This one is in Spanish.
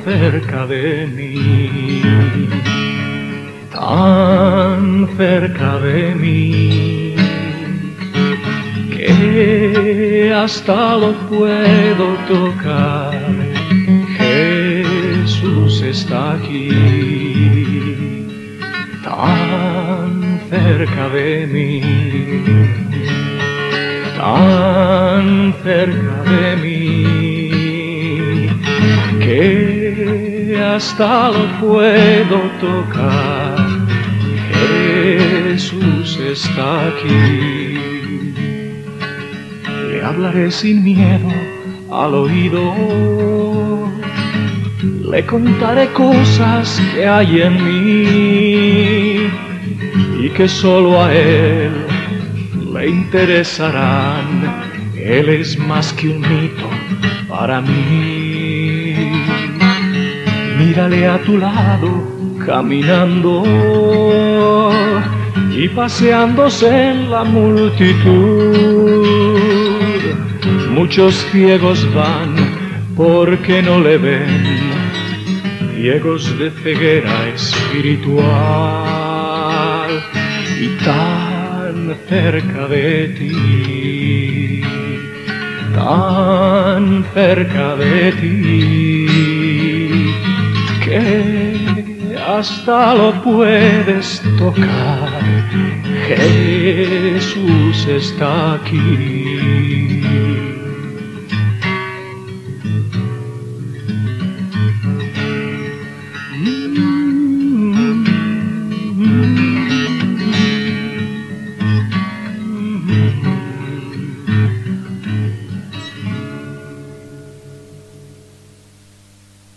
cerca de mí, tan cerca de mí, que hasta lo puedo tocar. Jesús está aquí, tan cerca de mí, tan cerca de mí, que hasta lo puedo tocar. Jesús está aquí. Le hablaré sin miedo al oído, le contaré cosas que hay en mí y que solo a Él le interesarán. Él es más que un mito para mí. Mírale a tu lado caminando y paseándose en la multitud. Muchos ciegos van porque no le ven, ciegos de ceguera espiritual, y tan cerca de ti, tan cerca de ti, que hasta lo puedes tocar. Jesús está aquí.